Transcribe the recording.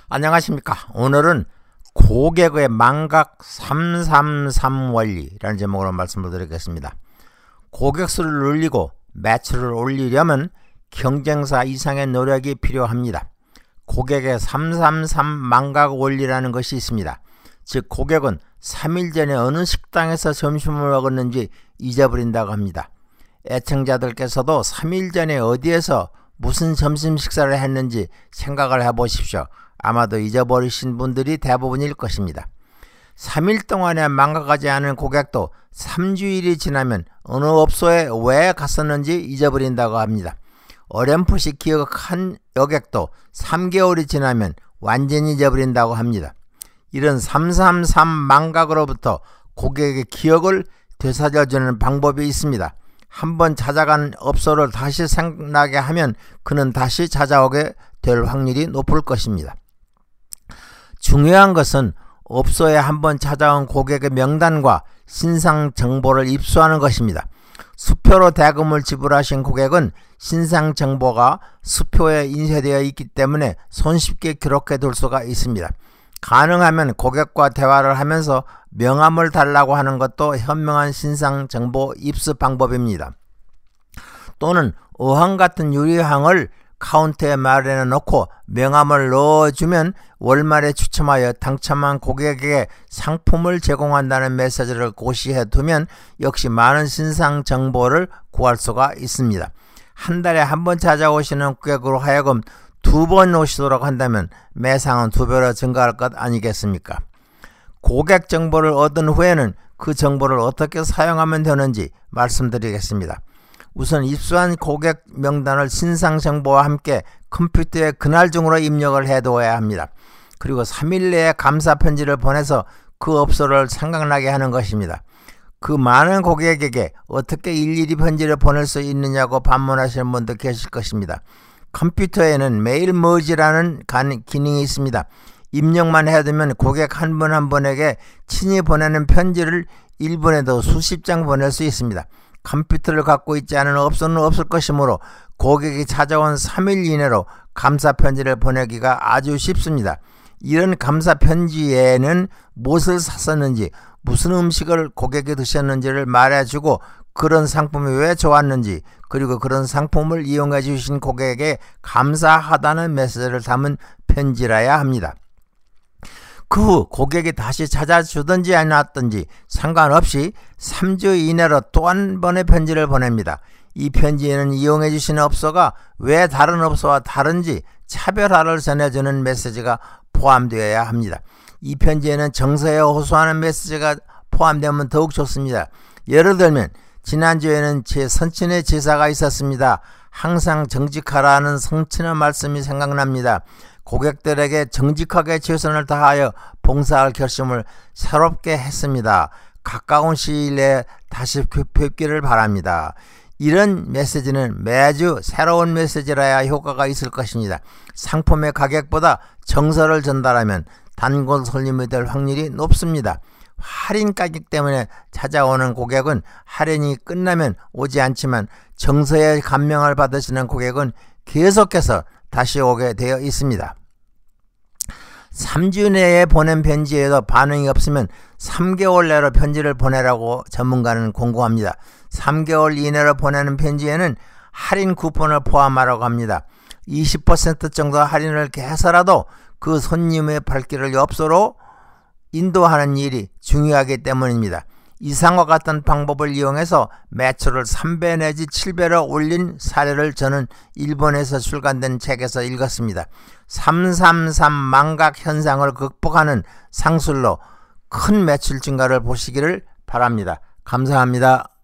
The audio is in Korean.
안녕하십니까. 오늘은 고객의 망각 333 원리라는 제목으로 말씀을 드리겠습니다. 고객수를 늘리고 매출을 올리려면 경쟁사 이상의 노력이 필요합니다. 고객의 333 망각 원리라는 것이 있습니다. 즉 고객은 3일 전에 어느 식당에서 점심을 먹었는지 잊어버린다고 합니다. 애청자들께서도 3일 전에 어디에서 무슨 점심 식사를 했는지 생각을 해보십시오. 아마도 잊어버리신 분들이 대부분일 것입니다. 3일 동안에 망각하지 않은 고객도 3주일이 지나면 어느 업소에 왜 갔었는지 잊어버린다고 합니다. 어렴풋이 기억한 여객도 3개월이 지나면 완전히 잊어버린다고 합니다. 이런 333 망각으로부터 고객의 기억을 되살려주는 방법이 있습니다. 한번 찾아간 업소를 다시 생각나게 하면 그는 다시 찾아오게 될 확률이 높을 것입니다. 중요한 것은 업소에 한번 찾아온 고객의 명단과 신상 정보를 입수하는 것입니다. 수표로 대금을 지불하신 고객은 신상 정보가 수표에 인쇄되어 있기 때문에 손쉽게 기록해 둘 수가 있습니다. 가능하면 고객과 대화를 하면서 명함을 달라고 하는 것도 현명한 신상 정보 입수 방법입니다. 또는 어항 같은 유리항을 카운터에 마련해 놓고 명함을 넣어주면 월말에 추첨하여 당첨한 고객에게 상품을 제공한다는 메시지를 고시해 두면 역시 많은 신상 정보를 구할 수가 있습니다. 한 달에 한 번 찾아오시는 고객으로 하여금 2번 오시도록 한다면 매상은 2배로 증가할 것 아니겠습니까? 고객 정보를 얻은 후에는 그 정보를 어떻게 사용하면 되는지 말씀드리겠습니다. 우선 입수한 고객 명단을 신상 정보와 함께 컴퓨터에 그날 중으로 입력을 해두어야 합니다. 그리고 3일 내에 감사 편지를 보내서 그 업소를 생각나게 하는 것입니다. 그 많은 고객에게 어떻게 일일이 편지를 보낼 수 있느냐고 반문하시는 분도 계실 것입니다. 컴퓨터에는 메일 머지라는 기능이 있습니다. 입력만 해두면 고객 한 분 한 분에게 친히 보내는 편지를 1분에도 수십 장 보낼 수 있습니다. 컴퓨터를 갖고 있지 않은 업소는 없을 것이므로 고객이 찾아온 3일 이내로 감사 편지를 보내기가 아주 쉽습니다. 이런 감사 편지에는 무엇을 샀었는지, 무슨 음식을 고객이 드셨는지를 말해주고 그런 상품이 왜 좋았는지, 그리고 그런 상품을 이용해 주신 고객에게 감사하다는 메시지를 담은 편지라야 합니다. 그 후 고객이 다시 찾아주든지 아니었든지 상관없이 3주 이내로 또 한 번의 편지를 보냅니다. 이 편지에는 이용해 주시는 업소가 왜 다른 업소와 다른지 차별화를 전해주는 메시지가 포함되어야 합니다. 이 편지에는 정서에 호소하는 메시지가 포함되면 더욱 좋습니다. 예를 들면 지난주에는 제 선친의 제사가 있었습니다. 항상 정직하라는 성친의 말씀이 생각납니다. 고객들에게 정직하게 최선을 다하여 봉사할 결심을 새롭게 했습니다. 가까운 시일 내에 다시 뵙기를 바랍니다. 이런 메시지는 매주 새로운 메시지라야 효과가 있을 것입니다. 상품의 가격보다 정서를 전달하면 단골 손님이 될 확률이 높습니다. 할인 가격 때문에 찾아오는 고객은 할인이 끝나면 오지 않지만 정서의 감명을 받으시는 고객은 계속해서 다시 오게 되어 있습니다. 3주 내에 보낸 편지에도 반응이 없으면 3개월 내로 편지를 보내라고 전문가는 권고합니다. 3개월 이내로 보내는 편지에는 할인 쿠폰을 포함하라고 합니다. 20% 정도 할인을 해서라도 그 손님의 발길을 업소로 인도하는 일이 중요하기 때문입니다. 이상과 같은 방법을 이용해서 매출을 3배 내지 7배로 올린 사례를 저는 일본에서 출간된 책에서 읽었습니다. 333 망각 현상을 극복하는 상술로 큰 매출 증가를 보시기를 바랍니다. 감사합니다.